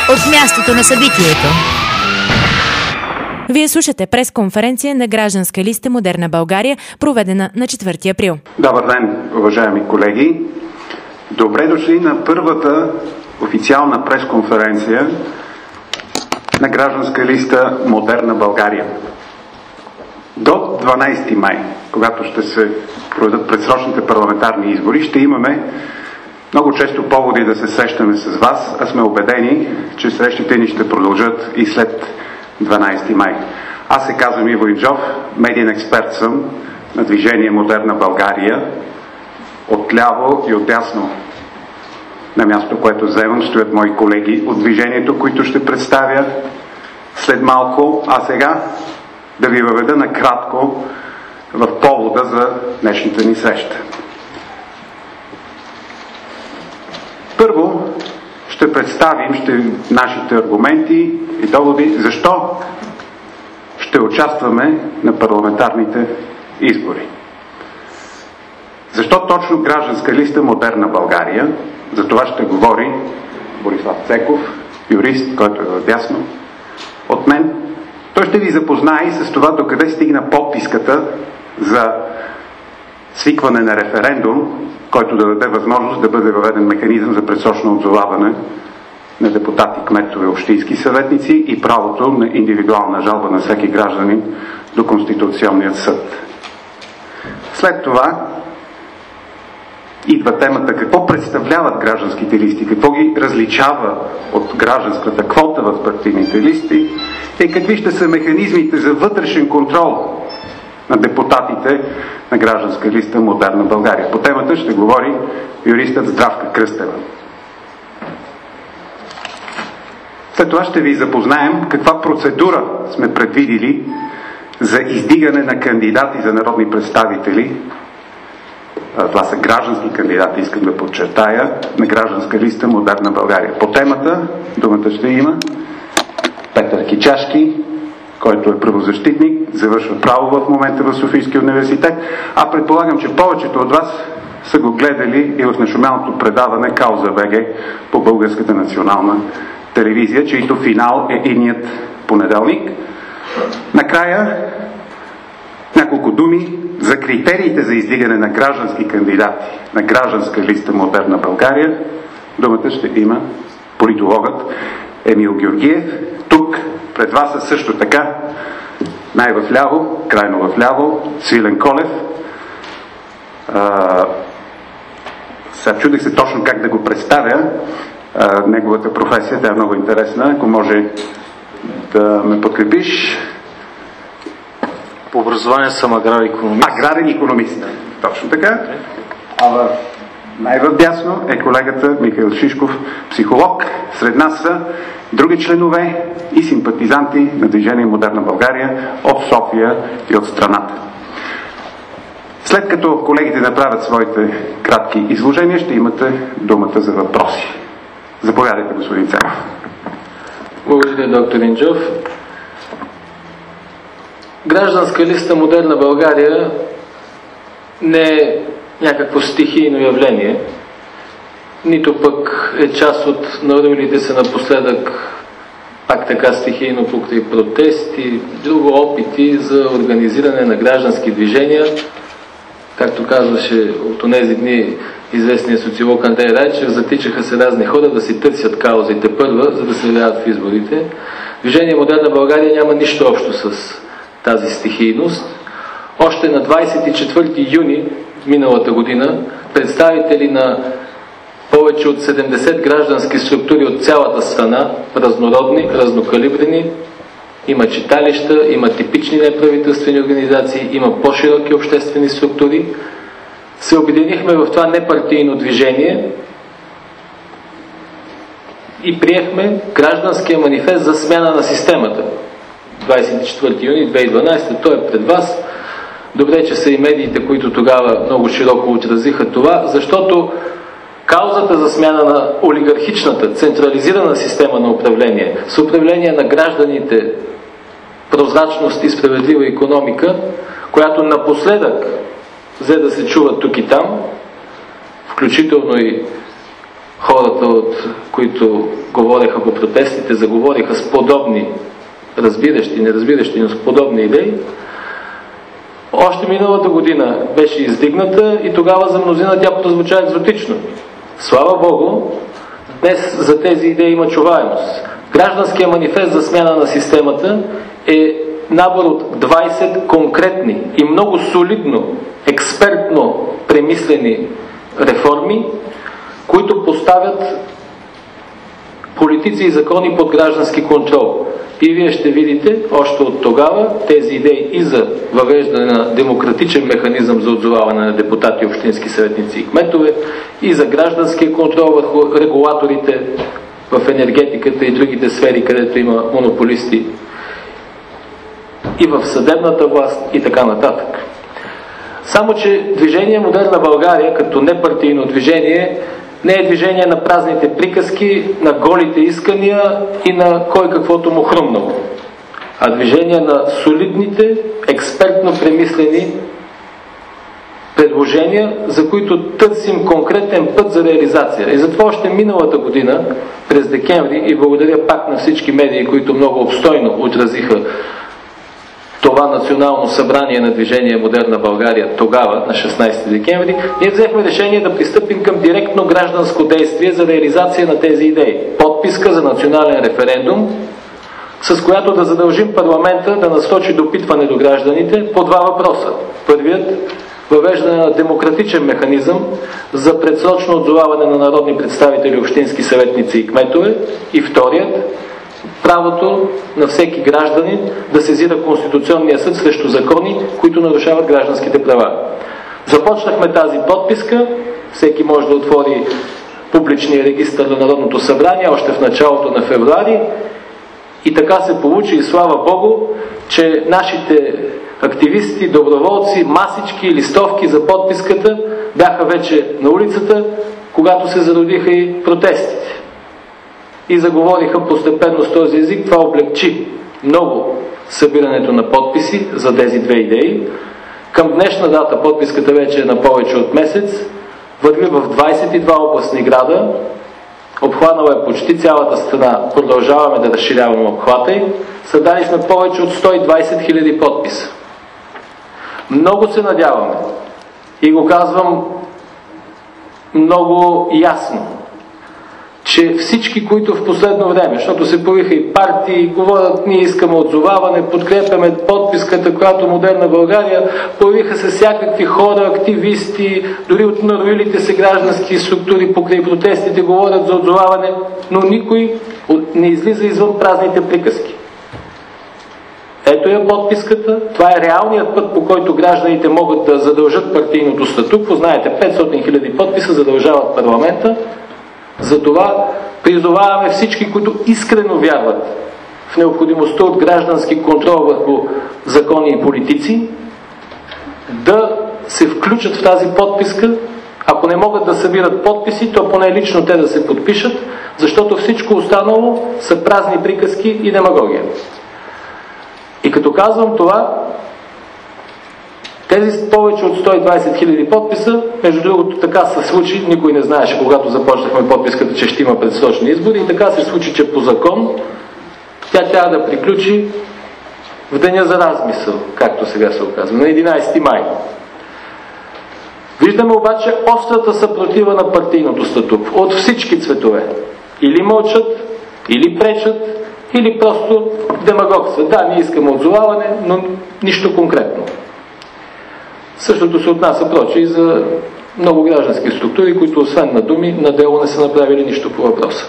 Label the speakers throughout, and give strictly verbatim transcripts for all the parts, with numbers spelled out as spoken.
Speaker 1: от мястото на събитието.
Speaker 2: Вие слушате пресконференция на Гражданска листа Модерна България, проведена на четвърти април.
Speaker 3: Добър ден, уважаеми колеги! Добре дошли на първата официална пресконференция на Гражданска листа Модерна България. До дванадесети май, когато ще се проведат предсрочните парламентарни избори, ще имаме много често поводи да се срещаме с вас, а сме убедени, че срещите ни ще продължат и след дванадесети май. Аз се казвам Иво Инджов, медиен експерт съм на движение Модерна България. Отляво и отдясно на място, което заемам, стоят мои колеги от движението, които ще представя след малко, а сега да ви въведа накратко в повода за днешната ни среща. Първо ще представим ще, нашите аргументи и доводи защо ще участваме на парламентарните избори. Защо точно Гражданска листа Модерна България? За това ще говори Борислав Цеков, юрист, който е вдясно от мен. Той ще ви запознае и с това докъде стигна подписката за свикване на референдум, който да даде възможност да бъде въведен механизъм за предсрочно отзоваване на депутати, кметове, общински съветници и правото на индивидуална жалба на всеки гражданин до Конституционния съд. След това идва темата какво представляват гражданските листи, какво ги различава от гражданската квота в партийните листи и какви ще са механизмите за вътрешен контрол на депутатите на Гражданска листа Модерна България. По темата ще говори юристът Здравка Кръстева. След това ще ви запознаем каква процедура сме предвидили за издигане на кандидати за народни представители. Това са граждански кандидати, искам да подчертая, на Гражданска листа Модерна България. По темата думата ще има Петър Кичашки, който е правозащитник, завършва право в момента в Софийския университет, а предполагам, че повечето от вас са го гледали и в нашумялното предаване Кауза БГ по Българската национална телевизия, чийто финал е идният понеделник. Накрая няколко думи за критериите за издигане на граждански кандидати на Гражданска листа Модерна България. Думата ще има политологът Емил Георгиев. Тук пред вас са също така най-вляво, крайно вляво, Свилен Колев. А, сега чудех се точно как да го представя. А, неговата професия, тя е много интересна. Ако може да ме подкрепиш.
Speaker 4: По образование съм аграрен икономист.
Speaker 3: Аграрен икономист. Точно така. А в най-вдясно е колегата Михаил Шишков, психолог. Сред нас са други членове и симпатизанти на движение Модерна България от София и от страната. След като колегите направят своите кратки изложения, ще имате думата за въпроси. Заповядайте, господин Цеков.
Speaker 4: Благодаря, доктор Инджов. Гражданска листа Модерна България не е някакво стихийно явление, нито пък е част от народилите се напоследък пак така стихийно покрай протести, друго опити за организиране на граждански движения. Както казваше от онези дни известният социолог Андрей Райчев, затичаха се разни хора да си търсят каузите първа, за да се явяват в изборите. Движение Модерна България няма нищо общо с тази стихийност. Още на двадесет и четвърти юни миналата година представители на повече от седемдесет граждански структури от цялата страна, разнородни, разнокалибрени, има читалища, има типични неправителствени организации, има по-широки обществени структури, се обединихме в това непартийно движение и приехме гражданския манифест за смяна на системата. двадесет и четвърти юни две хиляди и дванадесета, той е пред вас. Добре, че са и медиите, които тогава много широко отразиха това, защото каузата за смяна на олигархичната, централизирана система на управление с управление на гражданите, прозрачност и справедлива икономика, която напоследък взе да се чува тук и там, включително и хората, от които говореха по протестите, заговориха с подобни, разбиращи, неразбиращи, но с подобни идеи, още миналата година беше издигната и тогава за мнозина тя прозвуча екзотично. Слава Богу, днес за тези идеи има чуваемост. Гражданският манифест за смяна на системата е набор от двайсет конкретни и много солидно, експертно премислени реформи, които поставят политици и закони под граждански контрол. И вие ще видите още от тогава тези идеи и за въвеждане на демократичен механизъм за отзоваване на депутати, общински съветници и кметове, и за гражданския контрол върху регулаторите в енергетиката и другите сфери, където има монополисти, и в съдебната власт и така нататък. Само че движение Модерна България, като непартийно движение, не е движение на празните приказки, на голите искания и на кой каквото му хрумнало, а движение на солидните, експертно премислени предложения, за които търсим конкретен път за реализация. И затова още миналата година, през декември, и благодаря пак на всички медии, които много обстойно отразиха това национално събрание на движение Модерна България тогава, на шестнайсети декември, ние взехме решение да пристъпим към директно гражданско действие за реализация на тези идеи. Подписка за национален референдум, с която да задължим парламента да насочи допитване до гражданите по два въпроса. Първият – въвеждане на демократичен механизъм за предсрочно отзоваване на народни представители, общински съветници и кметове, и вторият – правото на всеки гражданин да сезира Конституционния съд срещу закони, които нарушават гражданските права. Започнахме тази подписка, всеки може да отвори публичния регистър на Народното събрание още в началото на февруари, и така се получи, и слава Богу, че нашите активисти, доброволци, масички, листовки за подписката бяха вече на улицата, когато се зародиха и протестите. И заговориха постепенно с този език. Това облегчи много събирането на подписи за тези две идеи. Към днешна дата подписката вече е на повече от месец. Върви в двайсет и два областни града. Обхванала е почти цялата страна. Продължаваме да разширяваме обхвата й. Създали сме повече от сто и двайсет хиляди подписа. Много се надяваме, и го казвам много ясно, че всички, които в последно време, защото се появиха и партии, говорят, ние искаме отзоваване, подкрепяме подписката, която Модерна България, появиха се всякакви хора, активисти, дори от нароилите се граждански структури покрай протестите говорят за отзоваване, но никой не излиза извън празните приказки. Ето я подписката, това е реалният път, по който гражданите могат да задължат партийното статукво. Знаете, петстотин хиляди подписа задължават парламента. Затова призоваваме всички, които искрено вярват в необходимостта от граждански контрол върху закони и политици, да се включат в тази подписка. Ако не могат да събират подписи, то поне лично те да се подпишат, защото всичко останало са празни приказки и демагогия. И като казвам това, тези повече от сто и двайсет хиляди подписа, между другото така се случи, никой не знаеше, когато започнахме подписката, че ще има предсрочни избори, и така се случи, че по закон тя трябва да приключи в деня за размисъл, както сега се оказва, на единайсети май. Виждаме обаче острата съпротива на партийното статукво от всички цветове. Или мълчат, или пречат, или просто демагогстват. Да, ние искаме отзоваване, но нищо конкретно. Същото се отнася, проче, и за много граждански структури, които освен на думи, на дело не са направили нищо по въпроса.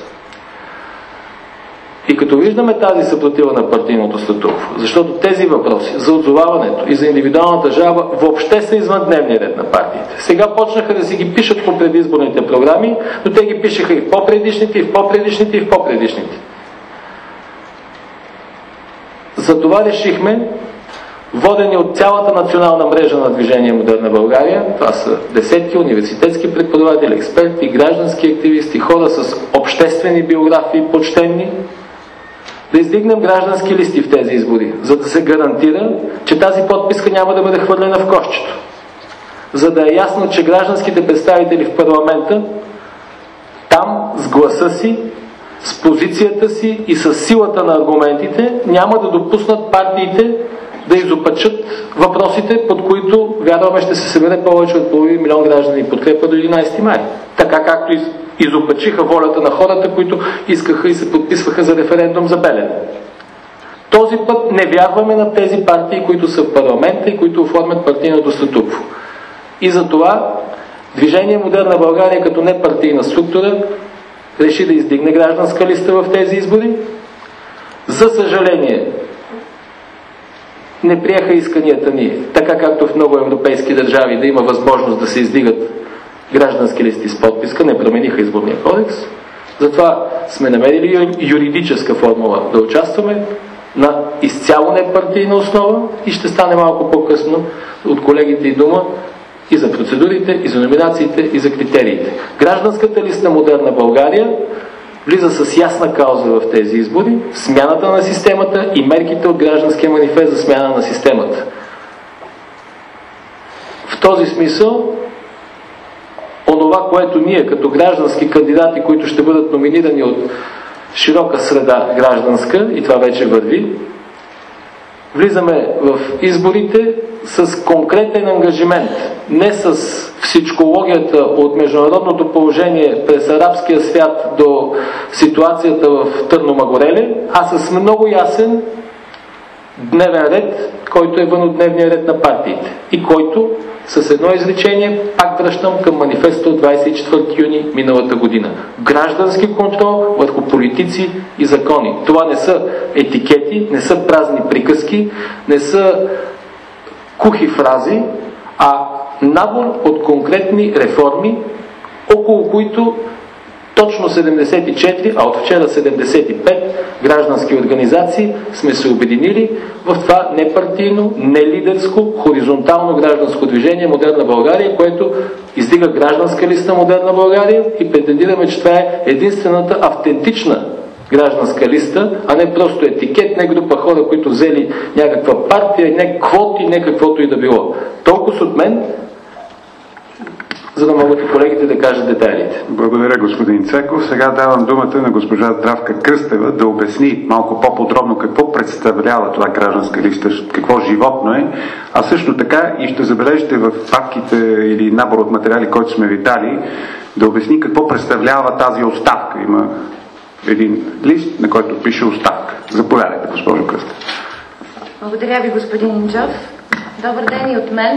Speaker 4: И като виждаме тази съпротива на партийното статукво, защото тези въпроси за отзоваването и за индивидуалната жалба въобще са извън дневния ред на партиите. Сега почнаха да си ги пишат по предизборните програми, но те ги пишеха и в по-предишните, и в по-предишните, и в по-предишните. Затова решихме, водени от цялата национална мрежа на движение Модерна България, това са десетки университетски преподаватели, експерти, граждански активисти, хора с обществени биографии, почтенни, да издигнем граждански листи в тези избори, за да се гарантира, че тази подписка няма да бъде хвърлена в кошчето. За да е ясно, че гражданските представители в парламента там гласа си, с позицията си и с силата на аргументите няма да допуснат партиите да изопачат въпросите, под които, вярваме, ще се събере повече от половин милион граждани подкрепа до единайсети май. Така както изопачиха волята на хората, които искаха и се подписваха за референдум за Белене. Този път не вярваме на тези партии, които са в парламента и които оформят партийното статукво. И за това Движение Модерна България като непартийна структура реши да издигне гражданска листа в тези избори. За съжаление, не приеха исканията ни, така както в много европейски държави, да има възможност да се издигат граждански листи с подписка, не промениха изборния кодекс. Затова сме намерили юридическа формула да участваме на изцяло непартийна основа и ще стане малко по-късно от колегите и дума и за процедурите, и за номинациите, и за критериите. Гражданската листа Модерна България влиза с ясна кауза в тези избори, смяната на системата и мерките от гражданския манифест за смяна на системата. В този смисъл, онова, което ние като граждански кандидати, които ще бъдат номинирани от широка среда гражданска, и това вече върви, влизаме в изборите с конкретен ангажимент, не с всичкологията от международното положение през арабския свят до ситуацията в Търномагореле, а с много ясен дневен ред, който е вън от дневния ред на партиите и който с едно изречение пак връщам към манифеста от двайсет и четвърти юни миналата година. Граждански контрол върху политици и закони. Това не са етикети, не са празни приказки, не са кухи фрази, а набор от конкретни реформи, около които точно седемдесет и четири, а от вчера седемдесет и пет граждански организации сме се обединили в това непартийно, нелидерско, хоризонтално гражданско движение Модерна България, което издига гражданска листа Модерна България и претендираме, че това е единствената автентична гражданска листа, а не просто етикет, не група хора, които взели някаква партия, не квоти, не каквото и да било. Толкова от мен, за да могат и колегите да кажат детайлите.
Speaker 3: Благодаря, господин Цеков. Сега давам думата на госпожа Здравка Кръстева да обясни малко по-подробно какво представлява това гражданска листа, какво животно е, а също така и ще забележите в папките или набор от материали, който сме ви дали, да обясни какво представлява тази оставка. Има един лист, на който пише оставка. Заповядайте, госпожо Кръстева.
Speaker 5: Благодаря ви, господин Инджов. Добър ден и от мен.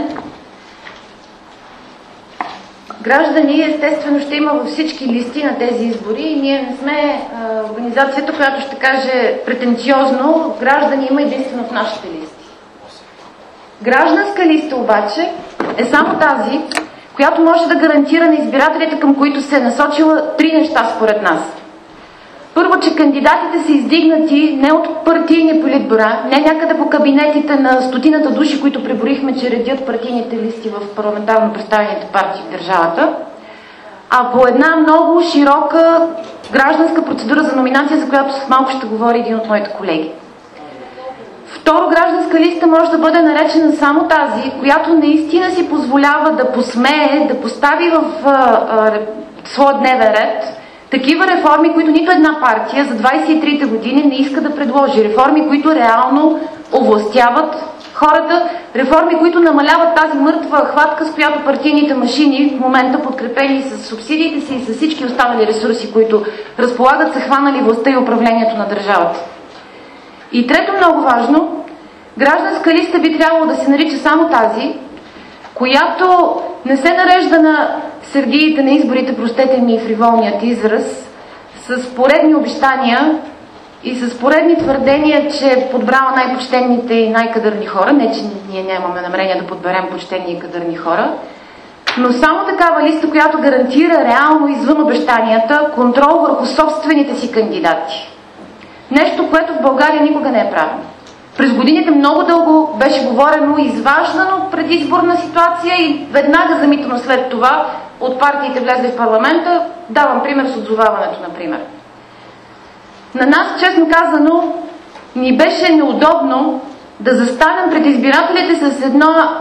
Speaker 5: Граждани, естествено, ще има във всички листи на тези избори и ние не сме а, организацията, която ще каже претенциозно, граждани има единствено в нашите листи. Гражданска листа обаче е само тази, която може да гарантира на избирателите, към които се е насочила, три неща според нас. Първо, че кандидатите са издигнати не от партийни политбюра, не някъде по кабинетите на стотината души, които преборихме, че редят партийните листи в парламентарно представените партии в държавата, а по една много широка гражданска процедура за номинация, за която с малко ще говори един от моите колеги. Второ, гражданска листа може да бъде наречена само тази, която наистина си позволява да посмее, да постави в а, а, своя дневен ред такива реформи, които нито една партия за двайсет и трите години не иска да предложи. Реформи, които реално овластяват хората, реформи, които намаляват тази мъртва хватка, с която партийните машини в момента, подкрепени с субсидиите си и с всички останали ресурси, които разполагат, са хванали властта и управлението на държавата. И трето, много важно, гражданска листа би трябвало да се нарича само тази, която не се нарежда на сергиите на изборите, простете ми фриволният израз, с поредни обещания и с поредни твърдения, че подбрава най-почтените и най-кадърни хора. Не, че ние нямаме намерение да подберем почтени и кадърни хора, но само такава листа, която гарантира реално извън обещанията контрол върху собствените си кандидати. Нещо, което в България никога не е правено. През годините много дълго беше говорено изваждано предизборна ситуация и веднага замитано след това от партиите влезли в парламента. Давам пример с отзоваването, например. На нас, честно казано, ни беше неудобно да застанем пред избирателите с едно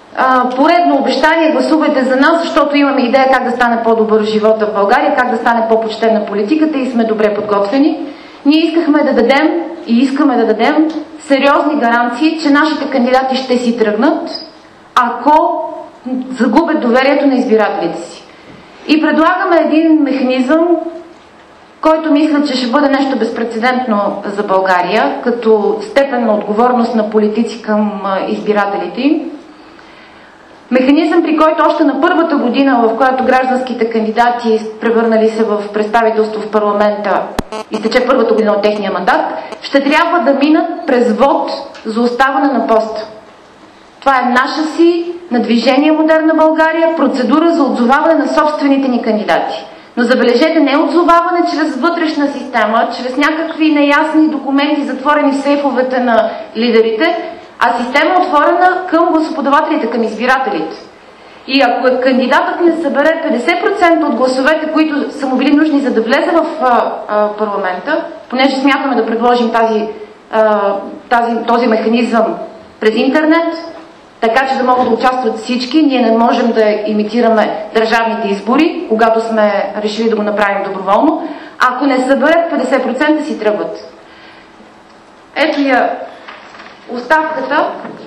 Speaker 5: а, поредно обещание, гласувайте за нас, защото имаме идея как да стане по-добър живота в България, как да стане по-почтена политиката и сме добре подготвени. Ние искахме да дадем и искаме да дадем сериозни гаранции, че нашите кандидати ще си тръгнат, ако загубят доверието на избирателите си. И предлагаме един механизъм, който мисля, че ще бъде нещо безпрецедентно за България, като степен на отговорност на политици към избирателите им. Механизъм, при който още на първата година, в която гражданските кандидати, превърнали се в представителство в парламента, изтече първата година от техния мандат, ще трябва да минат през вод за оставане на поста. Това е наша си, на Движение Модерна България, процедура за отзоваване на собствените ни кандидати. Но забележете, не отзоваване чрез вътрешна система, чрез някакви неясни документи, затворени в сейфовете на лидерите, а система отворена към гласоподавателите, към избирателите. И ако кандидатът не събере петдесет процента от гласовете, които са му били нужни за да влезе в а, а, парламента, понеже смятаме да предложим тази, а, тази, този механизъм през интернет, така че да могат да участват всички, ние не можем да имитираме държавните избори, когато сме решили да го направим доброволно. Ако не съберат петдесет процента, си тръгват. Ето я оставката,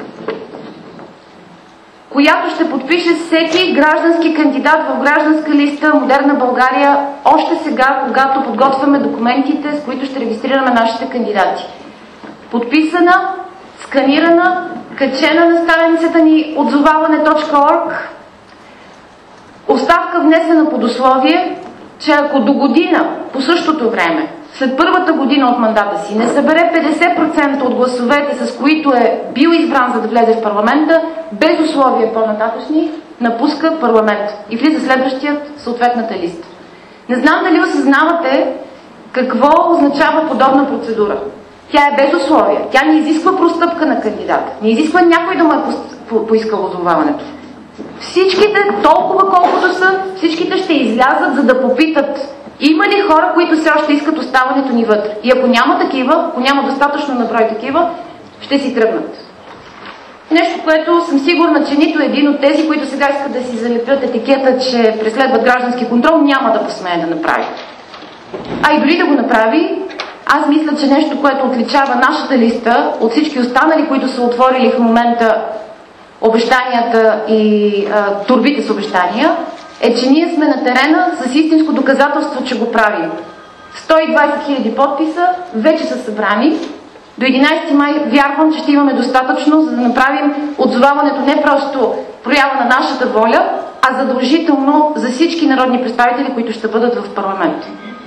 Speaker 5: която ще подпише всеки граждански кандидат в гражданска листа Модерна България още сега, когато подготвяме документите, с които ще регистрираме нашите кандидати. Подписана, сканирана, качена на страницата ни отзоваване точка орг. Оставка внесена под условие, че ако до година, по същото време, след първата година от мандата си, не събере петдесет процента от гласовете, с които е бил избран за да влезе в парламента, без условия по-нататъчни, напуска парламент и влиза следващият съответната листа. Не знам дали осъзнавате какво означава подобна процедура. Тя е без условия. Тя не изисква простъпка на кандидата. Не изисква някой да му е поискал отзоваването. Всичките, толкова колкото са, всичките ще излязат, за да попитат има ли хора, които все още искат оставането ни вътре. И ако няма такива, ако няма достатъчно наброй такива, ще си тръгнат. Нещо, което съм сигурна, че нито един от тези, които сега искат да си залепят етикета, че преследват граждански контрол, няма да посмее да направи. А и дори да го направи, аз мисля, че нещо, което отличава нашата листа от всички останали, които са отворили в момента обещанията и а, турбите с обещания, е, че ние сме на терена с истинско доказателство, че го правим. сто и двадесет хиляди подписа вече са събрани. До единадесети май вярвам, че ще имаме достатъчно, за да направим отзоваването не просто проява на нашата воля, а задължително за всички народни представители, които ще бъдат в парламента.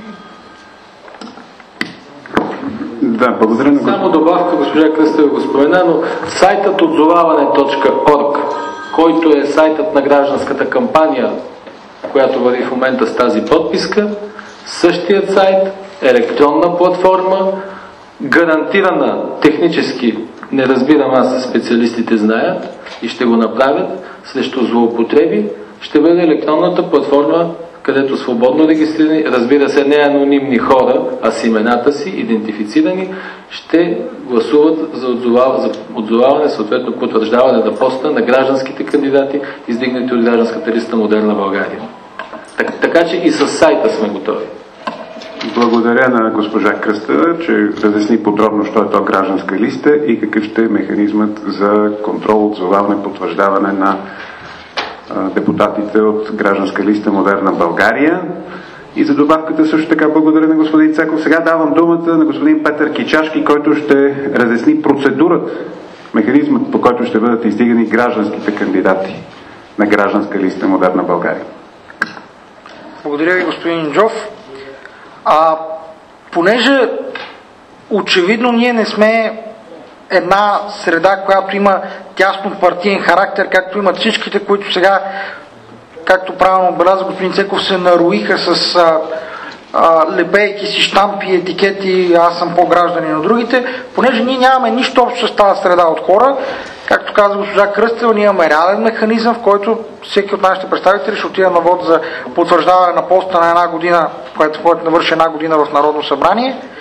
Speaker 3: Да, благодаря на
Speaker 4: Само добавка, госпожа Кръстева го спомена, но сайтът отзоваване точка орг, който е сайтът на гражданската кампания, която върви в момента с тази подписка, същият сайт, електронна платформа, гарантирана технически, не разбирам аз, специалистите знаят и ще го направят, срещу злоупотреби, ще бъде електронната платформа, където свободно регистрирани, разбира се, не анонимни хора, а с имената си, идентифицирани, ще гласуват за отзоваване, за отзоваване, съответно потвърждаване на поста на гражданските кандидати, издигнати от гражданската листа Модерна България. Так, така че и с сайта сме готови.
Speaker 3: Благодаря на госпожа Кръстева, че разясни подробно, що е то гражданска листа и какъв ще е механизмът за контрол, отзоваване, потвърждаване на депутатите от гражданска листа Модерна България. И за добавката също така благодаря на господин Цеков. Сега давам думата на господин Петър Кичашки, който ще разясни процедурата, механизмът, по който ще бъдат издигани гражданските кандидати на гражданска листа Модерна България.
Speaker 6: Благодаря ви, господин Джов. А, понеже очевидно ние не сме една среда, която има тясно партиен характер, както имат всичките, които сега, както правилно отбеляза господин Цеков, се наруиха с а, а, лепейки си, штампи, етикети, аз съм по-гражданин на другите, понеже ние нямаме нищо общо с тази среда от хора. Както каза госпожа Кръстева, ние имаме реален механизъм, в който всеки от нашите представители ще отиде на вод за потвърждаване на поста на една година, което, което навърши една година в Народно събрание.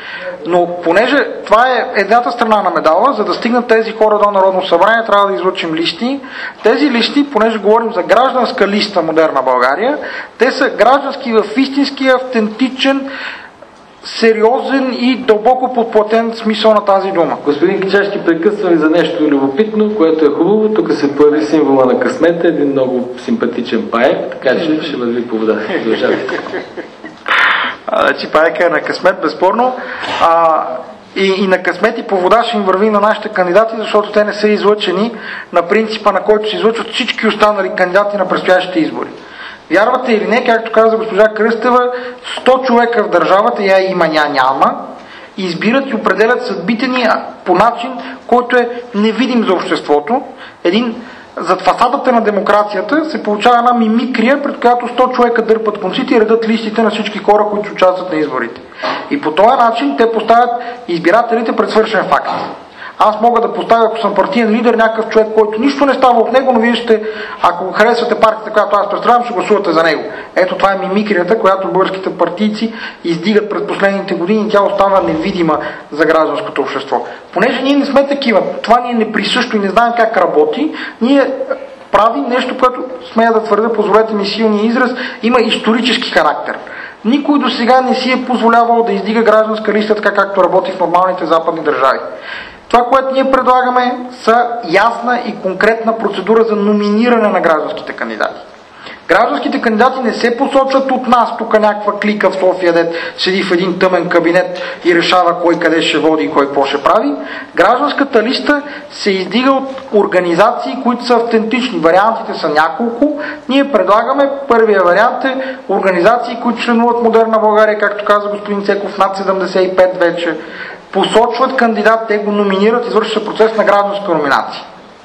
Speaker 6: Но понеже това е едната страна на медала, за да стигнат тези хора до Народно събрание, трябва да излъчим листи. Тези листи, понеже говорим за гражданска листа Модерна България, те са граждански в истински, автентичен, сериозен и дълбоко подплатен смисъл на тази дума.
Speaker 4: Господин Кичашки, прекъсва ви за нещо любопитно, което е хубаво. Тук се появи символа на късмета, един много симпатичен паек, така че ще върви по вода.
Speaker 6: Значи паека е на късмет, безспорно. А, и, и на късмет и по вода ще им върви на нашите кандидати, защото те не са излъчени на принципа, на който се излъчват всички останали кандидати на предстоящите избори. Вярвате или не, както каза госпожа Кръстева, сто човека в държавата, я има, ня няма, избират и определят съдбите ни по начин, който е невидим за обществото. Един, зад фасадата на демокрацията се получава една мимикрия, пред която сто човека дърпат конците и редат листите на всички хора, които участват на изборите. И по този начин те поставят избирателите пред свършен факт. Аз мога да поставя, ако съм партиен лидер, някакъв човек, който нищо не става от него, но вие ще, ако харесвате партията, която аз представлявам, ще гласувате за него. Ето това е мимикрията, която българските партийци издигат през последните години и тя остава невидима за гражданското общество. Понеже ние не сме такива, това ни е неприсъщо и не знаем как работи, ние правим нещо, което смея да твърда, позволете ми силния израз, има исторически характер. Никой до сега не си е позволявал да издига гражданска листа, така както работи в нормалните западни държави. Това, което ние предлагаме, са ясна и конкретна процедура за номиниране на гражданските кандидати. Гражданските кандидати не се посочват от нас, тук някаква клика в София, дет седи в един тъмен кабинет и решава кой къде ще води и кой какво ще прави. Гражданската листа се издига от организации, които са автентични. Вариантите са няколко. Ние предлагаме, първия вариант е организации, които членуват Модерна България, както каза господин Цеков, над седемдесет и пет вече. Посочват кандидат, те го номинират, извършва процес на гражданска номинация.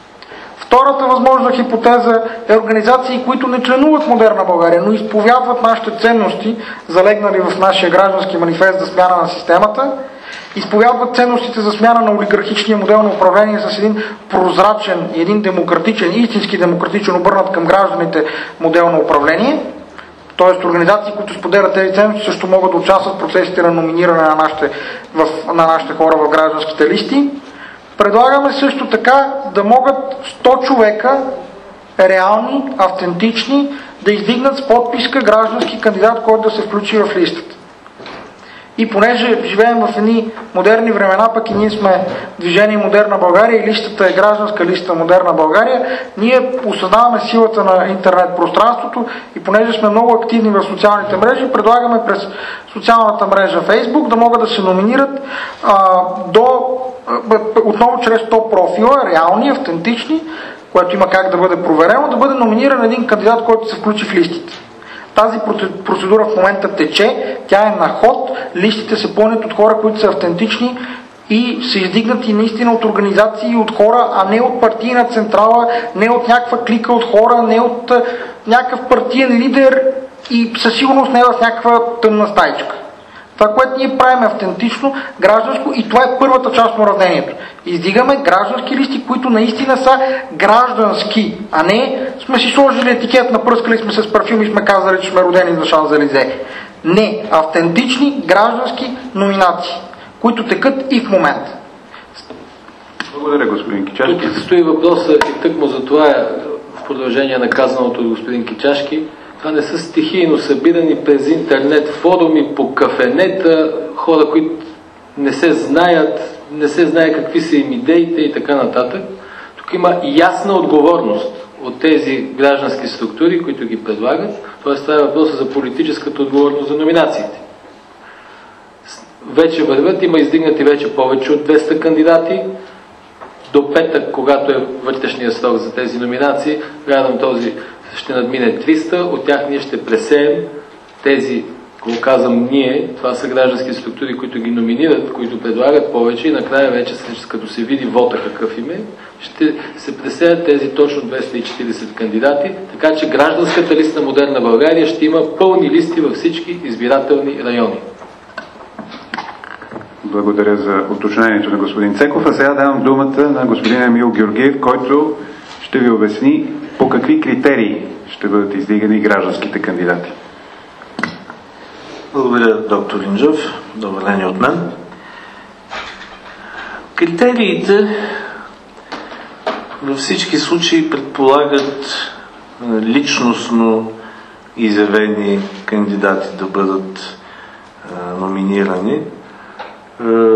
Speaker 6: Втората възможна хипотеза е организации, които не членуват в Модерна България, но изповядват нашите ценности, залегнали в нашия граждански манифест за смяна на системата, изповядват ценностите за смяна на олигархичния модел на управление с един прозрачен, един демократичен, истински демократичен, обърнат към гражданите модел на управление. Т.е. организации, които споделят тези ценности, също могат да участват в процесите на номиниране на нашите, в, на нашите хора в гражданските листи. Предлагаме също така да могат сто човека, реални, автентични, да издигнат с подписка граждански кандидат, който да се включи в листата. И понеже живеем в едни модерни времена, пък и ние сме движение Модерна България и листата е гражданска листа Модерна България, ние осъзнаваме силата на интернет пространството и понеже сме много активни в социалните мрежи, предлагаме през социалната мрежа Facebook да могат да се номинират а, до, отново чрез сто профила, реални, автентични, което има как да бъде проверено, да бъде номиниран един кандидат, който се включи в листите. Тази процедура в момента тече, тя е на ход, листите се пълнят от хора, които са автентични и са издигнати наистина от организации и от хора, а не от партийна централа, не от някаква клика от хора, не от а, някакъв партиен лидер и със сигурност не в някаква тъмна стаичка. Това, което ние правим е автентично, гражданско и това е първата част на уравнението. Издигаме граждански листи, които наистина са граждански, а не сме си сложили етикет, напръскали сме се с парфюм и сме казали, че сме родени за Шанзелизе. Не, автентични граждански номинации, които текат и в момента.
Speaker 3: Благодаря, господин Кичашки.
Speaker 4: Тук стои въпроса и тъкмо за това е в продължение на казаното от господин Кичашки. Това не са стихийно събирани през интернет форуми, по кафенета, хора, които не се знаят, не се знае какви са им идеите и така нататък. Тук има ясна отговорност от тези граждански структури, които ги предлагат. Тоест това е въпроса за политическата отговорност за номинациите. Вече вървят, има издигнати вече повече от двеста кандидати. До петък, когато е вътрешния срок за тези номинации, гледам този ще надмине триста, от тях ние ще пресеем тези, ако казвам ние, това са граждански структури, които ги номинират, които предлагат повече и накрая вече, като се види вота какъв им е, ще се пресеят тези точно двеста и четиридесет кандидати, така че гражданската листа Модерна България ще има пълни листи във всички избирателни райони.
Speaker 3: Благодаря за уточнението на господин Цеков, а сега давам думата на господин Емил Георгиев, който ще ви обясни по какви критерии ще бъдат издигани гражданските кандидати.
Speaker 7: Благодаря, доктор Инджов. Добър ден и от мен. Критериите във всички случаи предполагат личностно изявени кандидати да бъдат а, номинирани. А,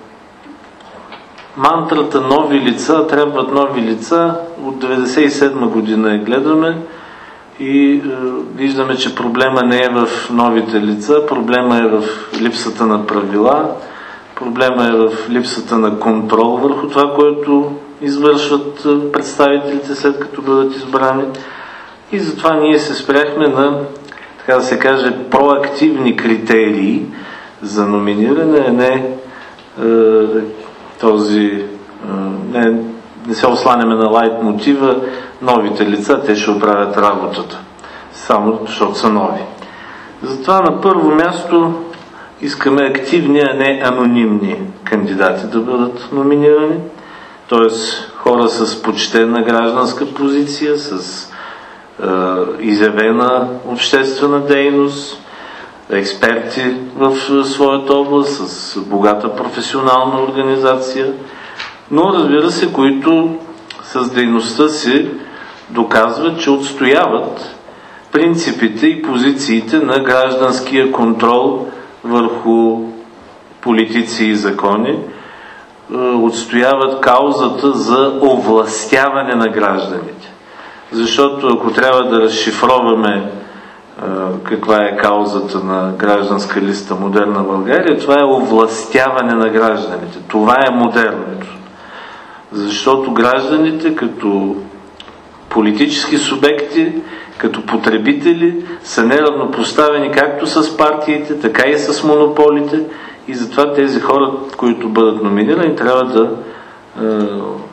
Speaker 7: мантрата нови лица, трябват нови лица, от деветдесет и седма година я гледаме и а, виждаме, че проблема не е в новите лица, проблема е в липсата на правила, проблема е в липсата на контрол върху това, което извършват представителите след като бъдат избрани. И затова ние се спряхме на, така да се каже, проактивни критерии за номиниране, а не е, този е, не, не се осланяме на лайт мотива новите лица, те ще оправят работата, само защото са нови. Затова на първо място искаме активни, а не анонимни кандидати да бъдат номинирани, т.е. хора с почтена гражданска позиция, с е, изявена обществена дейност, експерти в своята област, с богата професионална организация, но разбира се, които с дейността си доказват, че отстояват принципите и позициите на гражданския контрол върху политици и закони, отстояват каузата за овластяване на гражданите. Защото ако трябва да разшифроваме каква е каузата на гражданска листа Модерна България, това е овластяване на гражданите. Това е модерното. Защото гражданите като политически субекти, като потребители са неравнопоставени както с партиите, така и с монополите, и затова тези хора, които бъдат номинирани, трябва да е,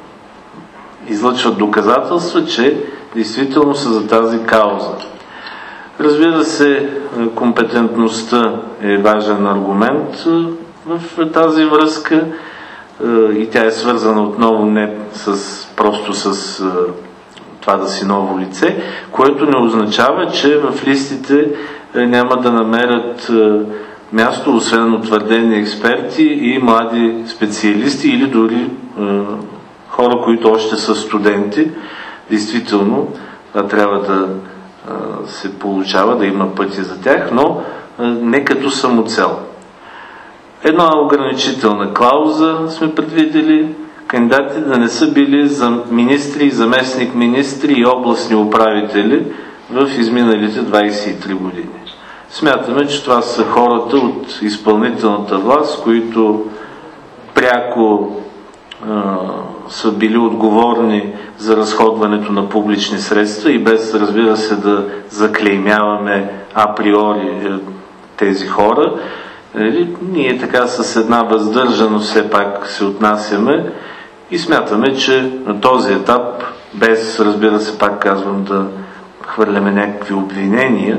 Speaker 7: излъчват доказателства, че действително са за тази кауза. Разбира се, компетентността е важен аргумент в тази връзка и тя е свързана отново не с, просто с това да си ново лице, което не означава, че в листите няма да намерят място, освен утвърдени експерти и млади специалисти или дори хора, които още са студенти. Действително, това трябва да се получава, да има пъти за тях, но не като самоцел. Една ограничителна клауза сме предвидели, кандидатите да не са били за министри, заместник министри и областни управители в изминалите двадесет и три години. Смятаме, че това са хората от изпълнителната власт, които пряко а, са били отговорни за разходването на публични средства и без, разбира се, да заклеймяваме априори тези хора. Ние така с една въздържаност все пак се отнасяме и смятаме, че на този етап, без, разбира се, пак казвам, да хвърляме някакви обвинения,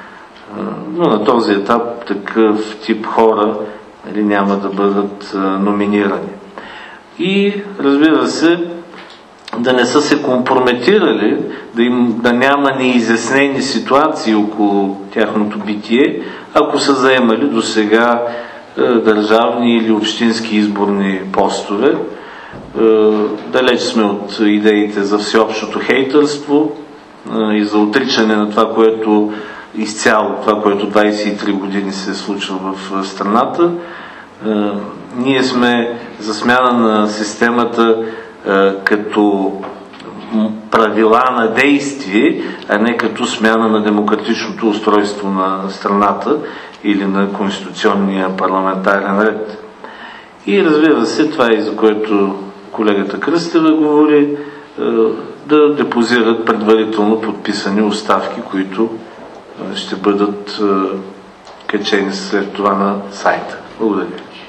Speaker 7: но на този етап такъв тип хора нали, няма да бъдат номинирани. И, разбира се, да не са се компрометирали, да, им, да няма неизяснени ситуации около тяхното битие, ако са заемали до сега е, държавни или общински изборни постове. Е, далеч сме от идеите за всеобщото хейтърство е, и за отричане на това, което изцяло, това, което двадесет и три години се случва в страната. Е, ние сме за смяна на системата е, като правила на действие, а не като смяна на демократичното устройство на страната или на конституционния парламентарен ред. И разбира се, това е за което колегата Кръстева говори, да депозират предварително подписани оставки, които ще бъдат качени след това на сайта. Благодаря.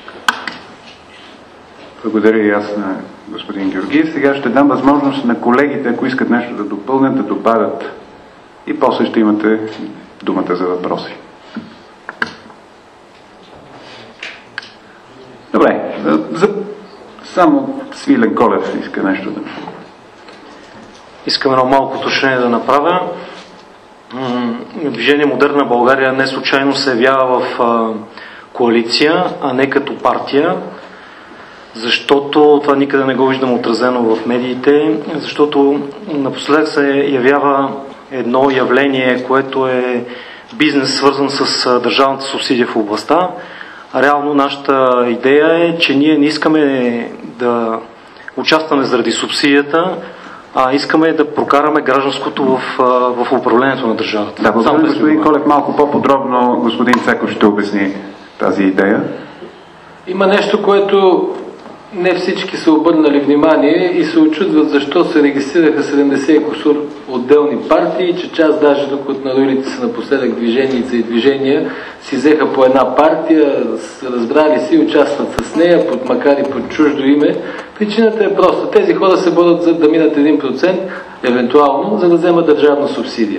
Speaker 3: Благодаря и аз на господин Георгиев. Сега ще дам възможност на колегите, ако искат нещо да допълнят, да добавят и после ще имате думата за въпроси. Добре, за... само Свилен Колев иска нещо да...
Speaker 8: Искам едно малко уточнение да направя. Движение Модерна България не случайно се явява в коалиция, а не като партия. защото това никъде не го виждам отразено в медиите, защото напоследък се явява едно явление, което е бизнес, свързан с държавната субсидия в областта. Реално нашата идея е, че ние не искаме да участваме заради субсидията, а искаме да прокараме гражданското в, в управлението на държавата.
Speaker 3: Да, благодаря, господин Колев, малко по-подробно господин Цеков ще обясни тази идея.
Speaker 4: Има нещо, което не всички са обърнали внимание и се очудват защо се регистрираха седемдесет кусур отделни партии, че част даже докато народите са напоследък движеница и движения, си взеха по една партия, разбрали си, участват с нея, под, макар и под чуждо име. Причината е проста. Тези хора се борят за да минат един процент, евентуално, за да вземат държавна субсидия.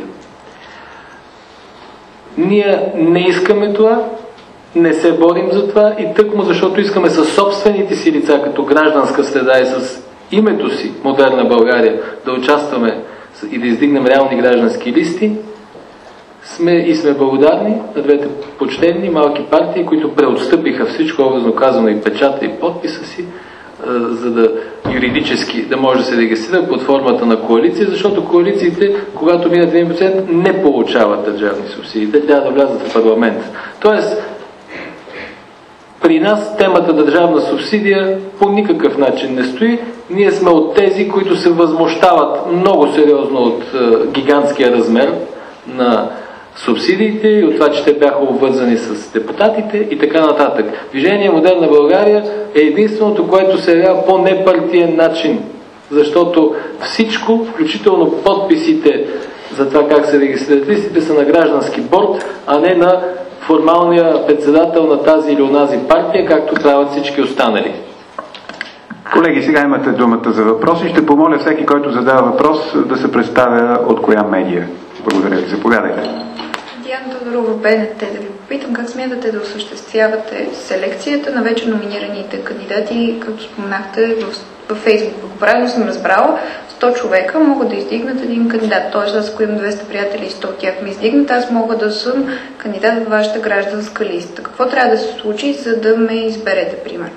Speaker 4: Ние не искаме това, не се борим за това и тъкмо защото искаме със собствените си лица, като гражданска среда и с името си, Модерна България, да участваме и да издигнем реални граждански листи, сме и сме благодарни на двете почтени малки партии, които преотстъпиха всичко, образно казано, и печата, и подписа си, за да юридически да може да се регистрира под формата на коалиция, защото коалициите, когато минат един процент, не получават държавни субсидии. Те трябва да влязат в парламент. Тоест, при нас темата държавна субсидия по никакъв начин не стои. Ние сме от тези, които се възмущават много сериозно от е, гигантския размер на субсидиите и от това, че те бяха обвързани с депутатите и така нататък. Движение Модерна България е единственото, което се явява по непартиен начин, защото всичко, включително подписите за това как се регистрират листите, са на граждански борд, а не на формалния председател на тази или онази партия, както правят всички останали.
Speaker 3: Колеги, сега имате думата за въпроси. Ще помоля всеки, който задава въпрос, да се представя от коя медия. Благодаря ви. Заповядайте.
Speaker 9: Диана Тодорова, БНТ, да ви попитам как смятате да осъществявате селекцията на вече номинираните кандидати, като споменахте в, в Фейсбук. Ако правилно съм разбрала, сто човека могат да издигнат един кандидат. Т.е. аз ако имам двеста приятели и сто от тях ме издигнат, аз мога да съм кандидат в вашата гражданска листа. Какво трябва да се случи, за да ме изберете, примерно?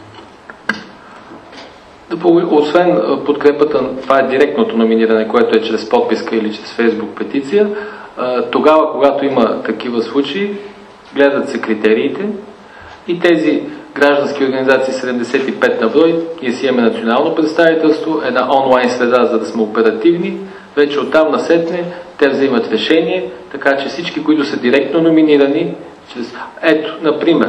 Speaker 4: Освен подкрепата, това е директното номиниране, което е чрез подписка или чрез Фейсбук петиция, тогава, когато има такива случаи, гледат се критериите и тези граждански организации седемдесет и пет на брой, ние си имаме национално представителство, една онлайн среда, за да сме оперативни, вече оттам насетне те взимат решение, така че всички, които са директно номинирани, чрез... ето, например,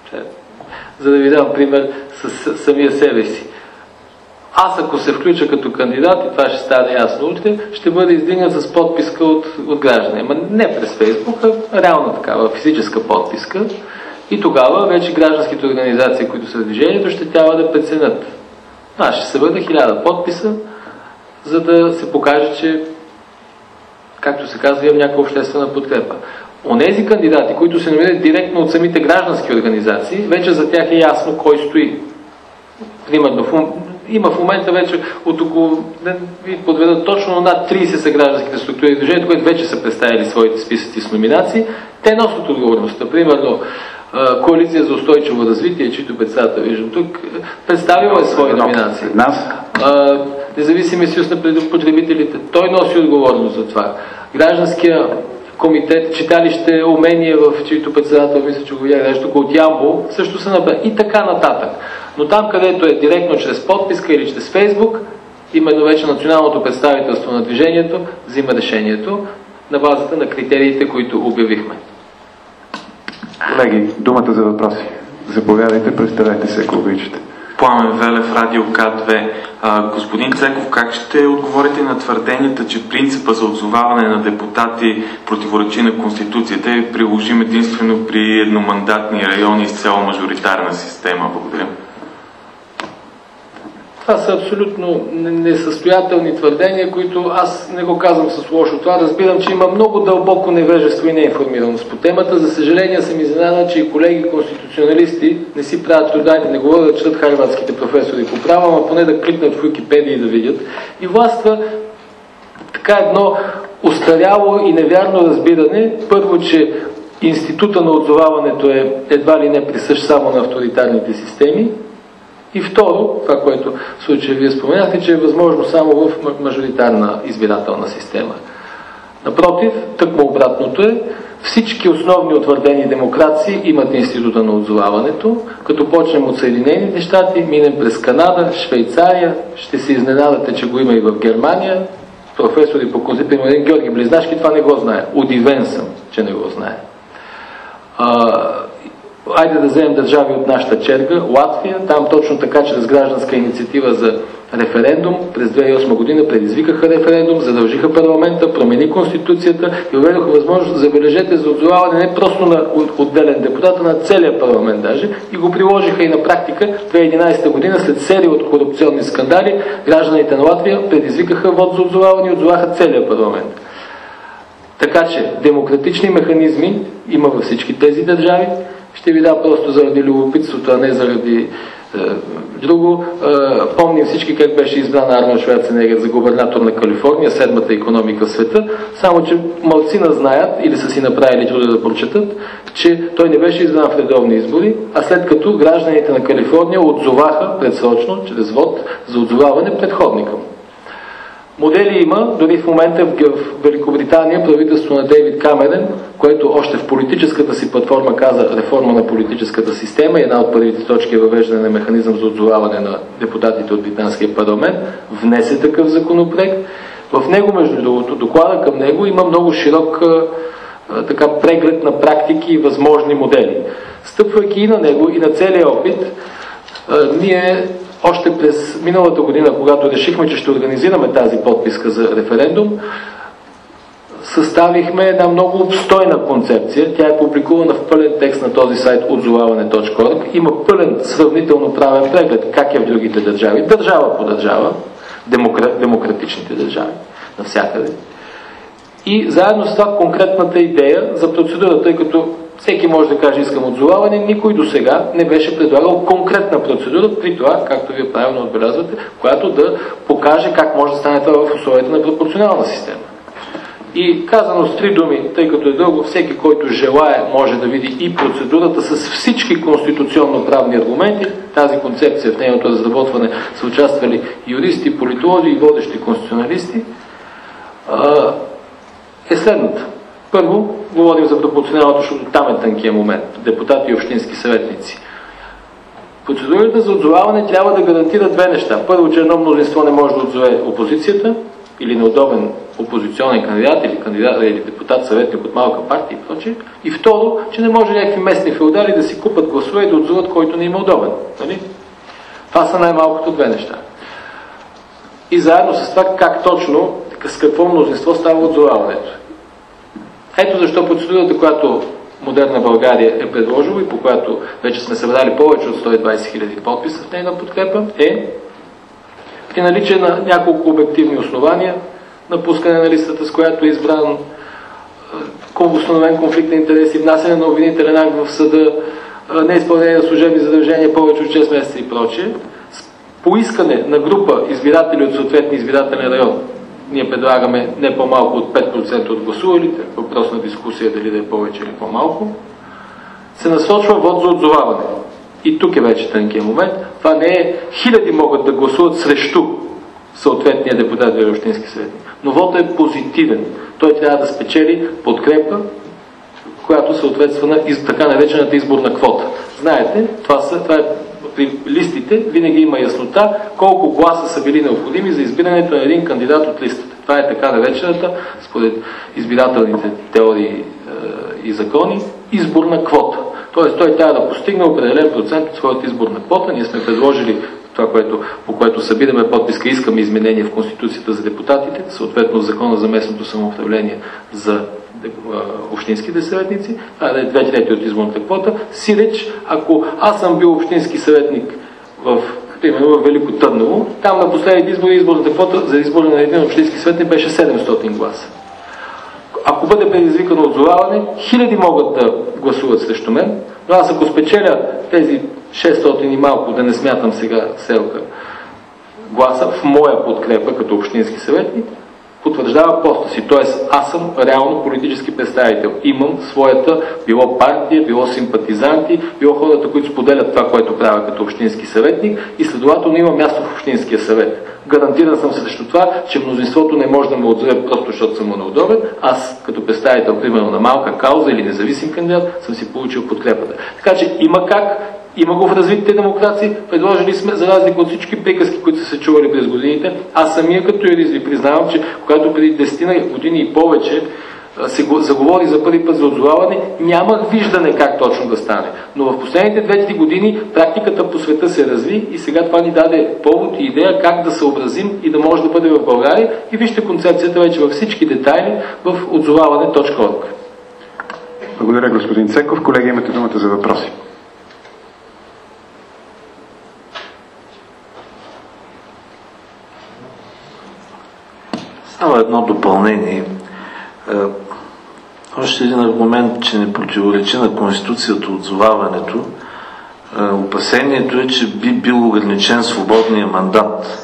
Speaker 4: за да ви дам пример с самия себе си. Аз, ако се включа като кандидат, и това ще стане ясно утре, ще бъде издигнат с подписка от, от граждани. Ама не през Фейсбук, а реална такава физическа подписка. И тогава вече гражданските организации, които са в движението, ще трябва да преценят. А, ще се бъде хиляда подписа, за да се покаже, че, както се казва, имам някаква обществена подкрепа. Онези кандидати, които се номинират директно от самите граждански организации, вече за тях е ясно кой стои. Примерно, има в момента вече от около, да ви подведат точно над трийсет са гражданските структури и движението, които вече са представили своите списъци с номинации. Те носят отговорността. Примерно, Коалиция за устойчиво развитие, чието председател виждам тук, представила е свои номинации. Независимия съюз на потребителите, той носи отговорност за това. Гражданския комитет, читалище умение, в чието председател, мисля, че го видях нещо от Ямбол, също са направили. И така нататък. Но там, където е директно чрез подписка или чрез Фейсбук, именно вече националното представителство на движението взима решението на базата на критериите, които обявихме.
Speaker 3: Колеги, думата за въпроси. Заповядайте, представете се, ако обичате.
Speaker 10: Пламен Велев, Радио К две. А, господин Цеков, как ще отговорите на твърденията, че принципа за отзоваване на депутати противоречи на Конституцията е приложим единствено при едномандатни райони с цяло мажоритарна система? Благодаря.
Speaker 4: Това са абсолютно несъстоятелни твърдения, които аз не го казвам с лошо. Това разбирам, че има много дълбоко невежество и неинформираност по темата. За съжаление съм изненадан, че и колеги конституционалисти не си правят труда и не говорят да четат харвардските професори по право, а поне да кликнат в Уикипедия и да видят. И властва така едно устаряло и невярно разбиране. Първо, че института на отзоваването е едва ли не присъщ само на авторитарните системи. И второ, това, което в случая вие споменахте, че е възможно само в мажоритарна избирателна система. Напротив, тъкмо обратното е, всички основни утвърдени демокрации имат института на отзоваването, като почнем от Съединените щати, минем през Канада, Швейцария, ще се изненадате, че го има и в Германия. Професори по конституция, един Георги Близнашки, това не го знае. Удивен съм, че не го знае. А, айде да вземем държави от нашата черга, Латвия, там точно така, чрез гражданска инициатива за референдум, през две хиляди и осма година предизвикаха референдум, задължиха парламента, промени конституцията и уведоха възможност, забележете, за отзоваване не просто на отделен депутат, а на целия парламент даже, и го приложиха и на практика. две хиляди и единадесета година, след серия от корупционни скандали, гражданите на Латвия предизвикаха вод за отзоваване и отзоваха целия парламент. Така че демократични механизми има във всички тези държави. Ще ви дам просто заради любопитството, а не заради е, друго. Е, помним всички как беше избран Арнолд Шварценегер за губернатор на Калифорния, седмата икономика в света, само че малцина знаят или са си направили труда да прочетат, че той не беше избран в редовни избори, а след като гражданите на Калифорния отзоваха предсрочно, чрез вод, за отзоваване предходника му. Модели има, дори в момента в Великобритания правителство на Дейвид Камерън, което още в политическата си платформа каза реформа на политическата система, и една от първите точки е въвеждане на механизъм за отзоваване на депутатите от британския парламент, внесе такъв законопроект. В него, между другото, доклада към него има много широк а, така, преглед на практики и възможни модели. Стъпвайки и на него, и на целия опит, а, ние още през миналата година, когато решихме, че ще организираме тази подписка за референдум, съставихме една много обстойна концепция. Тя е публикувана в пълен текст на този сайт отзоваване точка орг. Има пълен сравнително правен преглед как е в другите държави, държава по държава, демокра... демократичните държави, навсякъде. И заедно с това конкретната идея за процедурата, тъй като всеки може да каже искам отзоваване, никой до сега не беше предлагал конкретна процедура, при това, както вие правилно отбелязвате, която да покаже как може да стане това в условията на пропорционална система. И казано с три думи, тъй като е дълго, всеки, който желае, може да види и процедурата с всички конституционно-правни аргументи. Тази концепция в нейното разработване са участвали юристи, политолози и водещи конституционалисти. Е следното. Първо, говорим за пропорционалното, защото там е тънкия момент. Депутати и общински съветници. Процедурата за отзоваване трябва да гарантира две неща. Първо, че едно мнозинство не може да отзове опозицията или неудобен опозиционен кандидат или кандидат или депутат, съветник от малка партия и прочее. И второ, че не може някакви местни феодали да си купат гласове и да отзоват който не има удобен. Нали? Това са най-малкото две неща. И заедно с това как точно, с какво мнозинство става отзоваването. Ето защо процедурата, която Модерна България е предложила и по която вече сме събрали повече от сто и двадесет хиляди подписа в нейна подкрепа, е при наличие на няколко обективни основания, напускане на листата, с която е избран, установен конфликт на интереси, внасяне на обвинителен акт в съда, неизпълнение на служебни задължения повече от шест месеца и прочее, поискане на група избиратели от съответния избирателен район. Ние предлагаме не по-малко от пет процента от гласувалите, въпрос на дискусия дали да е повече или по-малко, се насочва вод за отзоваване. И тук е вече тънкият момент. Това не е хиляди могат да гласуват срещу съответния депутат или общински съветник. Но вотът е позитивен. Той трябва да спечели подкрепа, която съответства на из, така наречената изборна квота. Знаете, това, са, това е при листите винаги има яснота колко гласа са били необходими за избирането на един кандидат от листата. Това е така наречената, според избирателните теории е, и закони, изборна квота. Тоест той трябва да постигне определен процент от своята изборна квота. Ние сме предложили това, което, по което събираме подписка, искаме изменения в Конституцията за депутатите, съответно в Закона за местното самоуправление за общинските съветници, това да е две трети от изборната квота. Сиреч, ако аз съм бил общински съветник в, примерно, в Велико Търново, там на последните избори изборната квота за избора на един общински съветник беше седемстотин гласа. Ако бъде предизвикано отзоваване, хиляди могат да гласуват срещу мен, но аз ако спечеля тези шестстотин и малко, да не смятам сега селка, гласа в моя подкрепа като общински съветник, потвърждава поста си. Тоест, аз съм реално политически представител. Имам своята, било партия, било симпатизанти, било хората, които споделят това, което правя като общински съветник и следователно има място в общинския съвет. Гарантиран съм срещу това, че мнозинството не може да ме отзове просто защото съм му неудобен. Аз, като представител, примерно на малка кауза или независим кандидат, съм си получил подкрепата. Така че има как, има го в развитите демокрации, предложили сме, за разлика от всички приказки, които са се чували през годините. Аз самия като юрист ви признавам, че когато преди десет години и повече се заговори за първи път за отзоваване, нямах виждане как точно да стане. Но в последните две-три години практиката по света се разви и сега това ни даде повод и идея как да съобразим и да може да бъде в България. И вижте концепцията вече във всички детайли в отзоваване точка орг.
Speaker 3: Благодаря, господин Цеков. Колеги, имате думата за въпроси.
Speaker 7: Само едно допълнение. Още един аргумент, че не противоречи на Конституцията отзоваването. Опасението е, че би бил ограничен свободния мандат.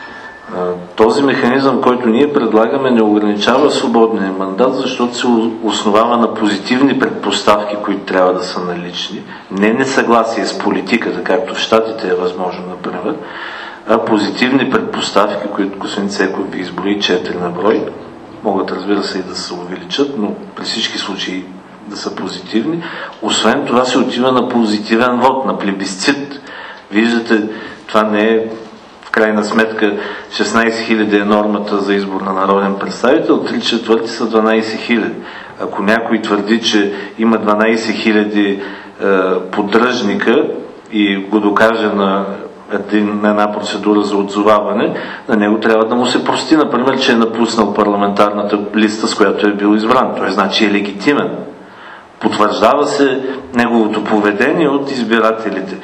Speaker 7: Този механизъм, който ние предлагаме, не ограничава свободния мандат, защото се основава на позитивни предпоставки, които трябва да са налични. Не несъгласие с политиката, както в Щатите е възможно, например, а позитивни предпоставки, които господин Цеков ви изброи четири на брой. Могат, разбира се, и да се увеличат, но при всички случаи да са позитивни. Освен това се отива на позитивен вод, на плебисцит. Виждате, това не е в крайна сметка шестнайсет хиляди е нормата за избор на народен представител, три четвърти са дванайсет хиляди. Ако някой твърди, че има дванайсет хиляди е, поддръжника и го докаже на Един, на една процедура за отзоваване, на него трябва да му се прости, например, че е напуснал парламентарната листа, с която е бил избран. Той значи е легитимен. Потвърждава се неговото поведение от избирателите.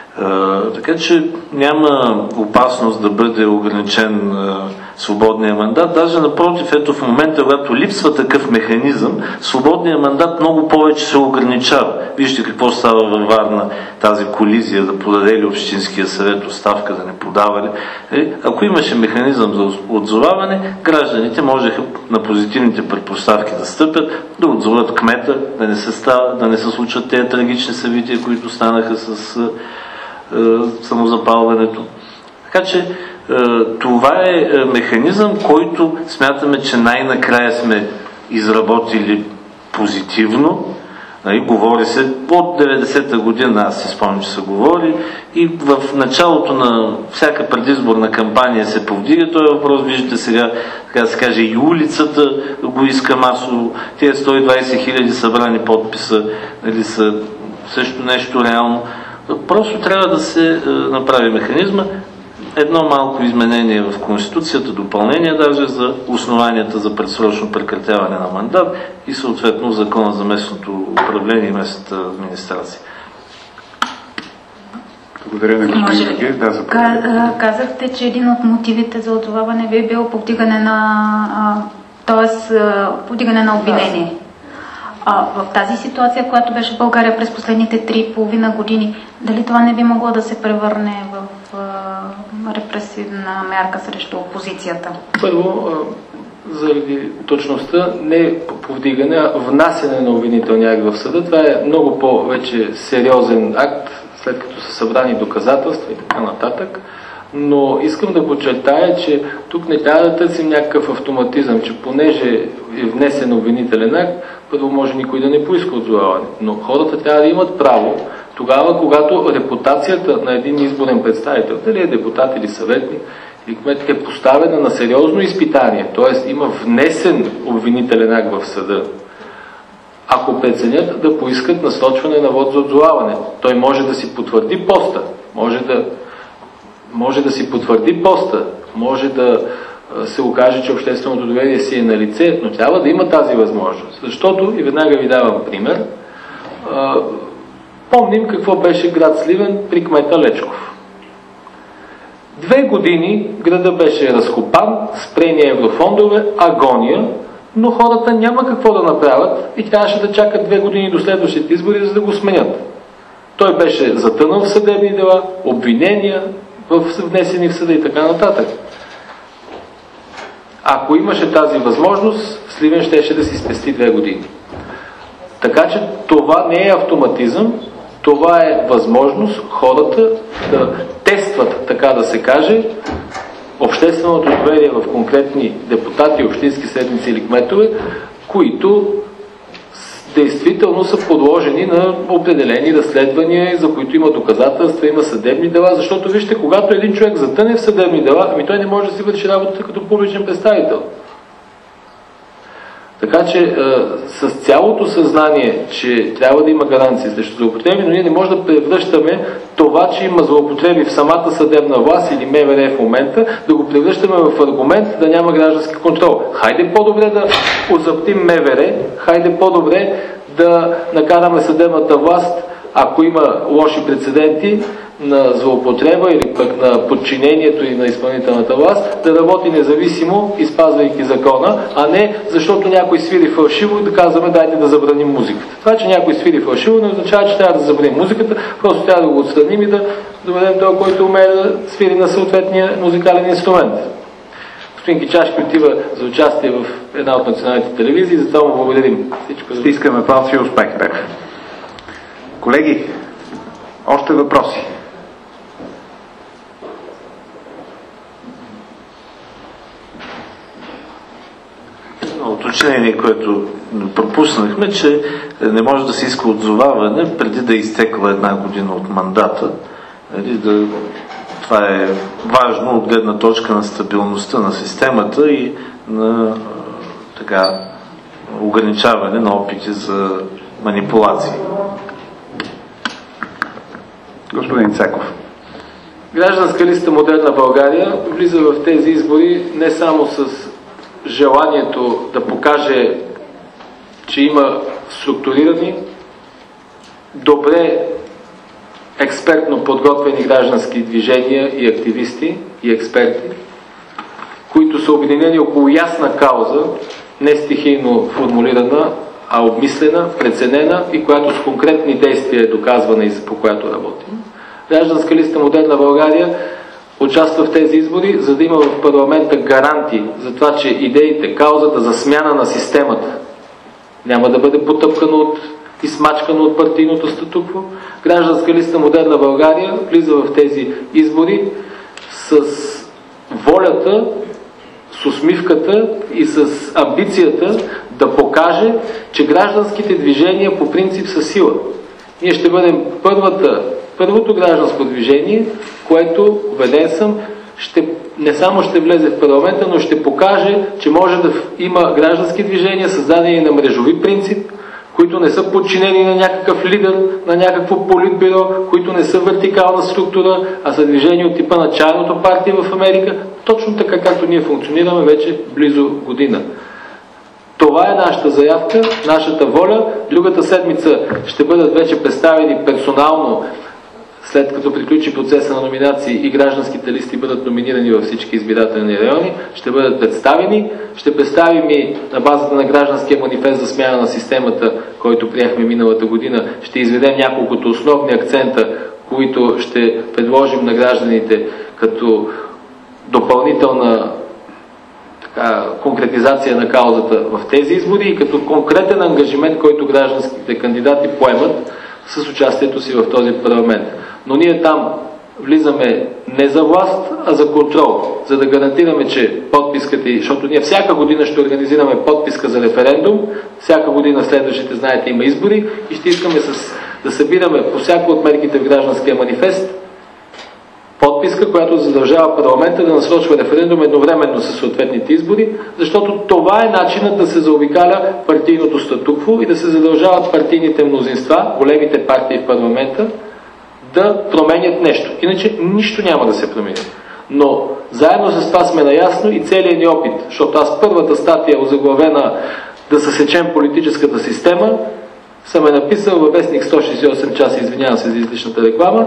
Speaker 7: Е, така че няма опасност да бъде ограничен е, свободния мандат. Даже напротив, ето в момента, когато липсва такъв механизъм, свободния мандат много повече се ограничава. Вижте какво става във Варна, тази колизия, да подаде ли Общинския съвет оставка, да не подава ли. Е, ако имаше механизъм за отзоваване, гражданите можеха на позитивните предпоставки да стъпят, да отзоват кмета, да не се, става, да не се случват тези трагични събития, които станаха с е, самозапалването. Така че това е механизъм, който смятаме, че най-накрая сме изработили позитивно. И говори се от деветдесета година, аз си спомням, че се говори, и в началото на всяка предизборна кампания се повдига този въпрос. Виждате сега, така да се каже, и улицата го иска масово. Тези сто и двайсет хиляди събрани подписа, нали, са също нещо реално. Просто трябва да се направи механизма. Едно малко изменение в Конституцията, допълнение даже за основанията за предсрочно прекратяване на мандат и съответно Закона за местното управление и местната администрация.
Speaker 3: Благодаря на господин Георгиев. Да, заповядайте.
Speaker 11: Казахте, че един от мотивите за отзоваване би бил повдигане на, т.е. повдигане на обвинение. А, в тази ситуация, която беше в България през последните три и половина години, дали това не би могло да се превърне в а, репресивна мярка срещу опозицията?
Speaker 4: Първо, а, заради точността, не повдигане, а внасяне на обвинителния акт в съда. Това е много по-вече сериозен акт, след като са събрани доказателства и така нататък. Но искам да подчертая, че тук не трябва да търсим някакъв автоматизъм, че понеже е внесен обвинителен акт, първо може никой да не поиска отзоваване. Но хората трябва да имат право тогава, когато репутацията на един изборен представител, дали е депутат или съветник, или кмет, е поставена на сериозно изпитание, т.е. има внесен обвинителен акт в съда, ако преценят да поискат насрочване на вод за отзоваване. Той може да си потвърди поста, може да може да си потвърди поста, може да се окаже, че общественото доверие си е на лице, но трябва да има тази възможност. Защото, и веднага ви давам пример, помним какво беше град Сливен при кмета Лечков. Две години града беше разкопан, спрени еврофондове, агония, но хората няма какво да направят и трябваше да чакат две години до следващите избори, за да го сменят. Той беше затънал в съдебни дела, обвинения, внесени в съда и така нататък. Ако имаше тази възможност, Сливен щеше да си спести две години. Така че това не е автоматизъм, това е възможност хората да тестват, така да се каже, общественото доверие в конкретни депутати, общински съветници или кметове, които действително са подложени на определени разследвания, за които има доказателства, има съдебни дела, защото вижте, когато един човек затъне в съдебни дела, ами той не може да си върши работа като публичен представител. Така че е, с цялото съзнание, че трябва да има гаранции срещу злоупотреби, но ние не можем да превръщаме това, че има злоупотреби в самата съдебна власт или МВР в момента, да го превръщаме в аргумент да няма граждански контрол. Хайде по-добре да озаптим МВР, хайде по-добре да накараме съдебната власт, ако има лоши прецеденти на злоупотреба или пък на подчинението и на изпълнителната власт, да работи независимо, изпазвайки закона, а не защото някой свири фалшиво и да казваме дайте да забраним музиката. Това, че някой свири фалшиво, не означава, че трябва да забраним музиката, просто трябва да го отстраним и да доведем този, който умее да свири на съответния музикален инструмент. Господин Кичашки отива за участие в една от националните телевизии, за това му благодарим. Всичко за...
Speaker 3: Стискаме палци и успех. Колеги, още въпроси?
Speaker 7: Уточнение, което пропуснахме, че не може да се иска отзоваване преди да е изтекла една година от мандата. Да, това е важно от гледна точка на стабилността на системата и на така, ограничаване на опити за манипулации.
Speaker 3: Господин Цеков.
Speaker 4: Гражданска листа Модерна България влиза в тези избори не само с желанието да покаже, че има структурирани, добре експертно подготвени граждански движения и активисти и експерти, които са обединени около ясна кауза, не стихийно формулирана, а обмислена, преценена и която с конкретни действия е доказвана и по която работим. Гражданска листа Модерна България участва в тези избори, за да има в парламента гаранти за това, че идеите, каузата за смяна на системата няма да бъде потъпкано от и смачкано от партийното статукво. Гражданска листа Модерна България влиза в тези избори с волята, с усмивката и с амбицията да покаже, че гражданските движения по принцип са сила. Ние ще бъдем първата, първото гражданско движение, което, убеден съм, ще, не само ще влезе в парламента, но ще покаже, че може да има граждански движения, създадени на мрежови принцип, които не са подчинени на някакъв лидер, на някакво политбюро, които не са вертикална структура, а са движени от типа на чайното партия в Америка, точно така, както ние функционираме вече близо година. Това е нашата заявка, нашата воля. Другата седмица ще бъдат вече представени персонално, след като приключи процеса на номинации и гражданските листи бъдат номинирани във всички избирателни райони, ще бъдат представени. Ще представим и на базата на гражданския манифест за смяна на системата, който приехме миналата година. Ще изведем няколкото основни акцента, които ще предложим на гражданите като допълнителна така, конкретизация на каузата в тези избори и като конкретен ангажимент, който гражданските кандидати поемат с участието си в този парламент. Но ние там влизаме не за власт, а за контрол, за да гарантираме, че подписката, защото ние всяка година ще организираме подписка за референдум, всяка година следващите, знаете, има избори и ще искаме с, да събираме по всяко от мерките в гражданския манифест подписка, която задължава парламента да насрочва референдум едновременно с съответните избори, защото това е начинът да се заобикаля партийното статукво и да се задължават партийните мнозинства, големите партии в парламента, да променят нещо. Иначе нищо няма да се промени. Но заедно с това сме наясно и целият ни опит, защото аз първата статия, озаглавена да съсечем политическата система, съм е написал във вестник сто шейсет и осем часа, извинявам се за излишната реклама,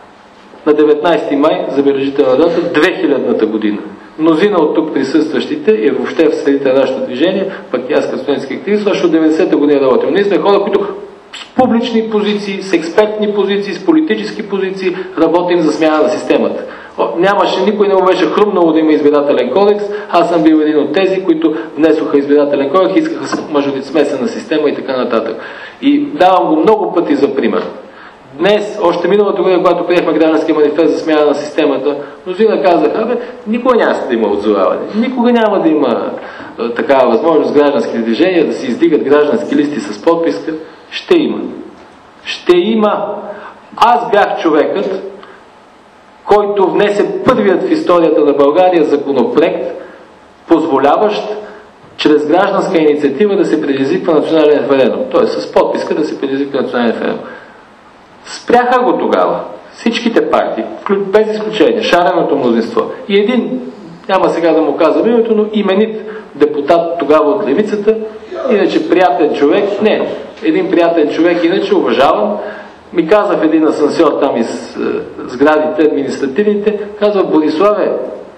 Speaker 4: на деветнайсети май, забележителна дата, две хилядната година. Мнозина от тук присъстващите и въобще в средите на нашето движение, пък и аз като студентски активист, още от деветдесета година работим. Ние сме хора, които с публични позиции, с експертни позиции, с политически позиции работим за смяна на системата. Нямаше, никой не му беше хрумнало да има избирателен кодекс. Аз съм бил един от тези, които внесоха избирателен кодекс, искаха смесена система и така нататък. И давам го много пъти за пример. Днес, още миналата година, когато приехме гражданския манифест за смяна на системата, мнозина казаха, абе, никога няма да има отзоваване, никога няма да има а, такава възможност гражданските движения да си издигат граждански листи с подписка. Ще има. Ще има. Аз бях човекът, който внесе първият в историята на България законопроект, позволяващ чрез гражданска инициатива да се предизвиква национален референдум. Т.е. с подписка да се предизвиква национален референдум. Спряха го тогава. Всичките партии, без изключение, шареното мнозинство. И един, няма сега да му казвам името, но именит депутат тогава от левицата, иначе приятен човек, не, един приятен човек, иначе уважаван, ми каза в един асансьор там из сградите административните, казва: Бориславе,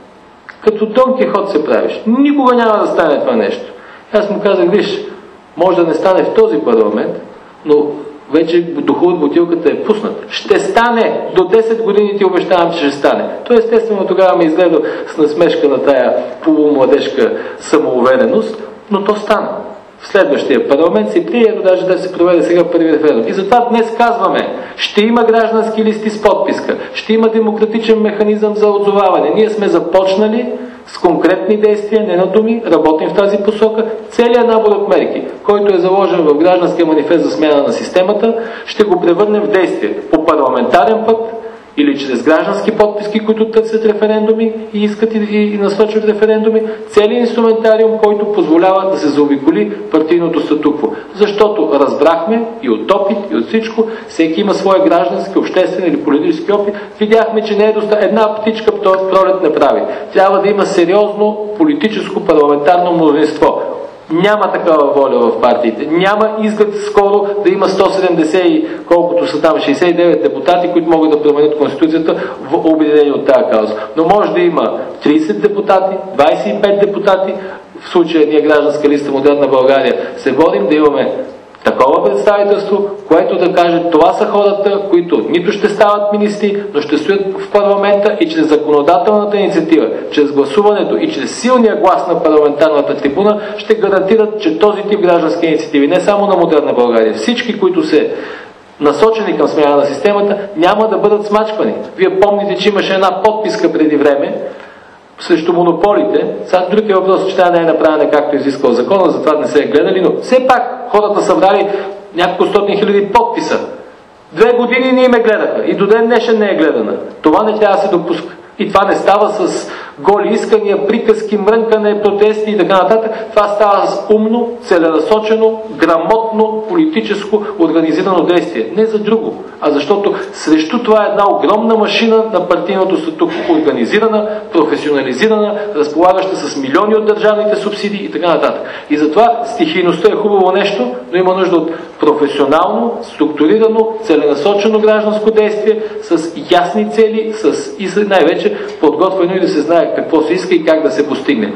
Speaker 4: като Дон Кихот се правиш, никога няма да стане това нещо. Аз му казах: виж, може да не стане в този парламент, но вече духът от бутилката е пуснат. Ще стане! До десет години ти обещавам, че ще стане. То естествено тогава ме изгледа с насмешка на тая полумладежка самоувереност, но то стана. В следващия парламент се прие, ето даже да се проведе сега първи референдум. И затова днес казваме: ще има граждански листи с подписка, ще има демократичен механизъм за отзоваване. Ние сме започнали с конкретни действия, не на думи, работим в тази посока. Целият набор от мерки, който е заложен в гражданския манифест за смяна на системата, ще го превърнем в действие по парламентарен път или чрез граждански подписки, които търсят референдуми и искат и, и, и насочват референдуми. Целият инструментариум, който позволява да се заобиколи партийното статукво. Защото разбрахме и от опит, и от всичко, всеки има своя граждански, обществен или политически опит. Видяхме, че не е достатъчно. Една птичка пролет не прави. Трябва да има сериозно политическо парламентарно мнозинство. Няма такава воля в партиите. Няма изглед скоро да има сто седемдесет и колкото са там, шейсет и девет депутати, които могат да променят Конституцията в обединение от тази кауза. Но може да има трийсет депутати, двайсет и пет депутати. В случая ние, Гражданска листа Модерна България, се борим да имаме такова представителство, което да каже: това са хората, които нито ще стават министри, но ще стоят в парламента и чрез законодателната инициатива, чрез гласуването и чрез силния глас на парламентарната трибуна ще гарантират, че този тип граждански инициативи, не само на Модерна България, всички, които се насочени към смяна на системата, няма да бъдат смачквани. Вие помните, че имаше една подписка преди време срещу монополите. Сега друг е въпрос, че тя не е направена както изискал закона, затова не се е гледали, но все пак хората събрали няколко стотни хиляди подписа. Две години не ме гледаха и до ден днешен не е гледана. Това не трябва да се допуска. И това не става с голи искания, приказки, мрънкане, протести и така нататък. Това става с умно, целенасочено, грамотно, политическо, организирано действие. Не за друго, а защото срещу това е една огромна машина на партийното статукво, организирана, професионализирана, разполагаща с милиони от държавните субсидии и така нататък. И затова стихийността е хубаво нещо, но има нужда от професионално, структурирано, целенасочено гражданско действие с ясни цели, с и най-вече подготвено и да се знае какво се иска и как да се постигне.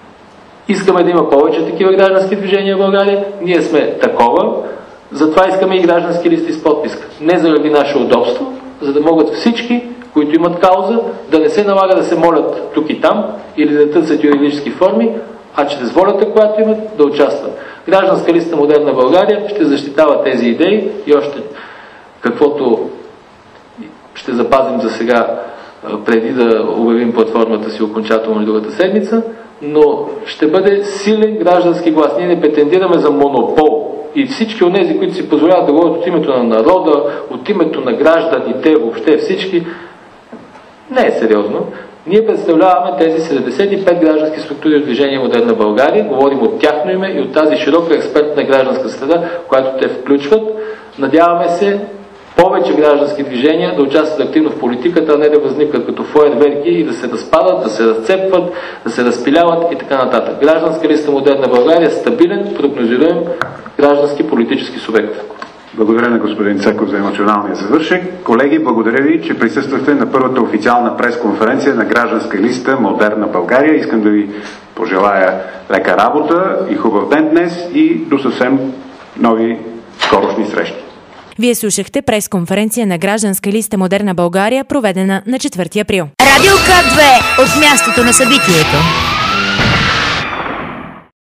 Speaker 4: Искаме да има повече такива граждански движения в България. Ние сме такова. Затова искаме и граждански листи с подписка. Не заради наше удобство, за да могат всички, които имат кауза, да не се налага да се молят тук и там или да търсят юридически форми, а чрез волята, която имат, да участват. Гражданска листа Модерна България ще защитава тези идеи и още каквото ще запазим за сега, преди да обявим платформата си окончателно другата седмица, но ще бъде силен граждански глас. Ние не претендираме за монопол. И всички от тези, които си позволяват да говорят от името на народа, от името на гражданите, въобще всички, не е сериозно. Ние представляваме тези седемдесет и пет граждански структури от Движение Модерна България, говорим от тяхно име и от тази широка експертна гражданска среда, която те включват. Надяваме се повече граждански движения да участват активно в политиката, а не да възникват като фойерверки и да се разпадат, да се разцепват, да се разпиляват и така нататък. Гражданска листа Модерна България е стабилен, прогнозируем граждански политически субект.
Speaker 3: Благодаря на господин Цеков за емоционалния завършек. Колеги, благодаря ви, че присъствахте на първата официална пресконференция на Гражданска листа Модерна България. Искам да ви пожелая лека работа и хубав ден днес и до съвсем нови скорошни срещи.
Speaker 2: Вие слушахте пресконференция на Гражданска листа Модерна България, проведена на четвърти април.
Speaker 1: Радио К две от мястото на събитието.